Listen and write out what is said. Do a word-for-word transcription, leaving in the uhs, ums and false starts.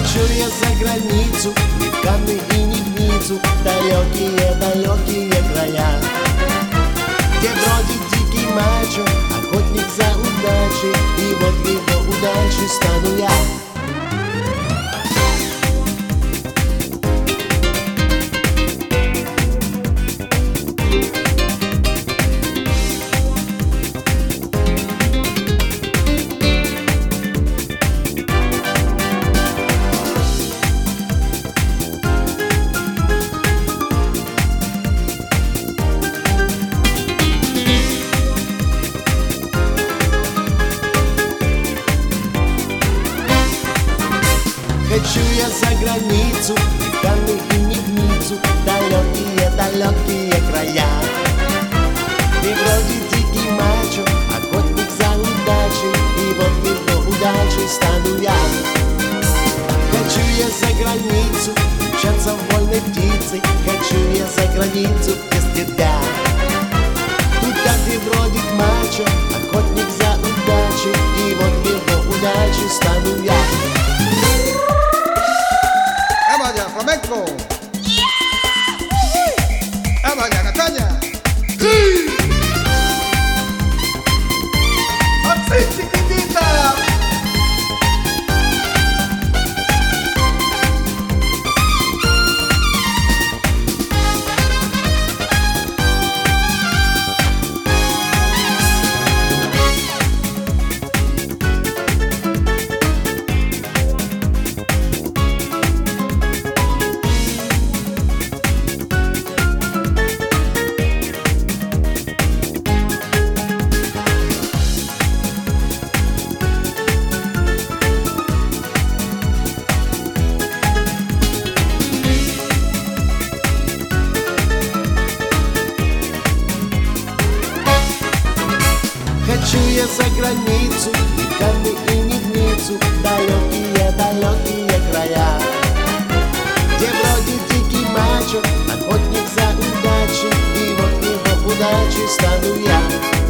Хочу я за границу, не в Канны и не в Ниццу, далекие-далекие края, где бродит дикий мачо, охотник за удачей, и вот его удачей стану я. Хочу я за границу, не в Канны и не в Ниццу, далекие-далекие края, где бродит дикий мачо, охотник за удачей, и вот его удачей стану я. Хочу я за границу, мчаться вольной птицей, хочу я за границу без тебя, туда, где бродит мачо, охотник за удачей, и вот его удачей стану я. Flamenco. Vamos allá, Natalia. Así, chiquitita. Хочу я за границу, не в Канны и не в Ниццу, далекие-далекие края, где бродит дикий мачо, охотник за удачей, и вот его удачей стану я.